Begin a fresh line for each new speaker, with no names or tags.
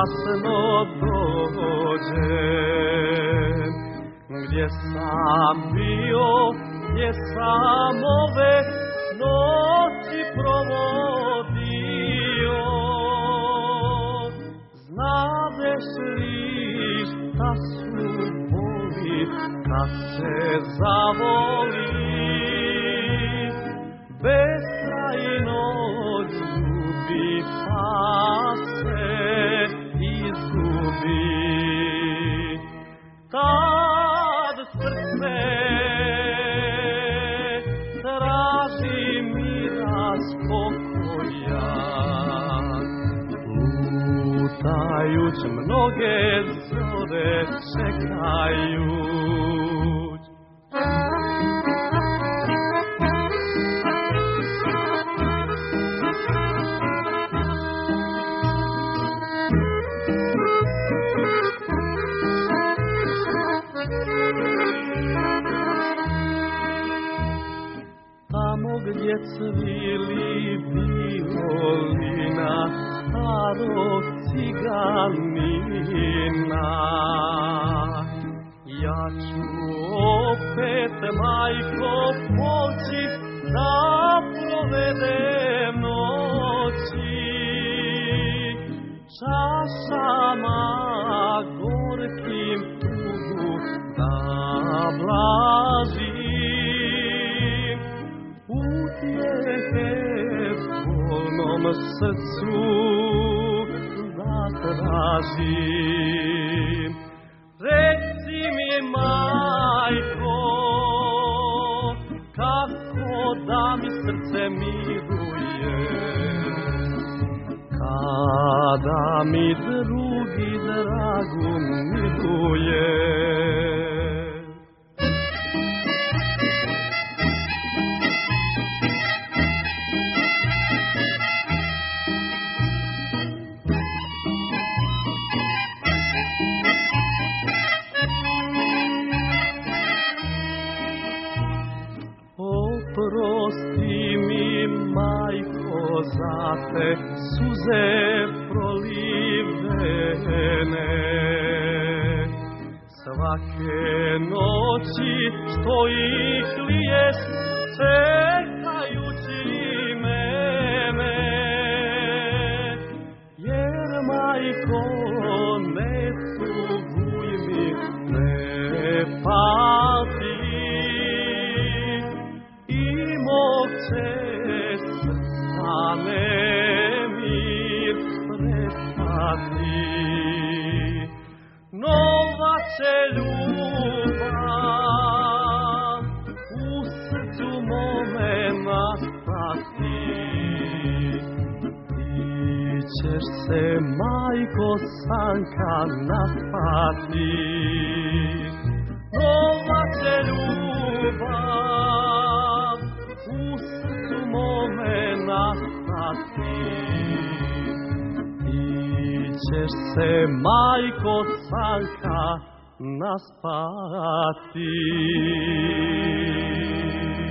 kasno dođem. Gdje sam bio, gdje sam ove noći provodio, znadeš li šta su boli kad se zavoli, beskrajno ljubi pa se izgubi. Tad srce traži mira spokoja, lutajuć mnoge zore čekajuć. Tamo gdje cvili violina starog ciganina, ja ću opet, majko, poći da provedem noći čašama gorkim tugu da blažim, utjehe bolnom srcu da tražim. Reci mi, majko, kako da mi srce miruje, kada mi drugi dragu miluje. Oprosti mi, majko, za te suze prolivene, svake noći što ih liješ čekajući mene, jer, majko, ne tuguj mi, ne pati, srca nemir prestati. Nova će ljubav u srcu mome nastati. Ti ćeš se, majko, sanka naspati. Nova će ljubav u srcu mome nastati. Ti ćeš se, majko, sanka naspati.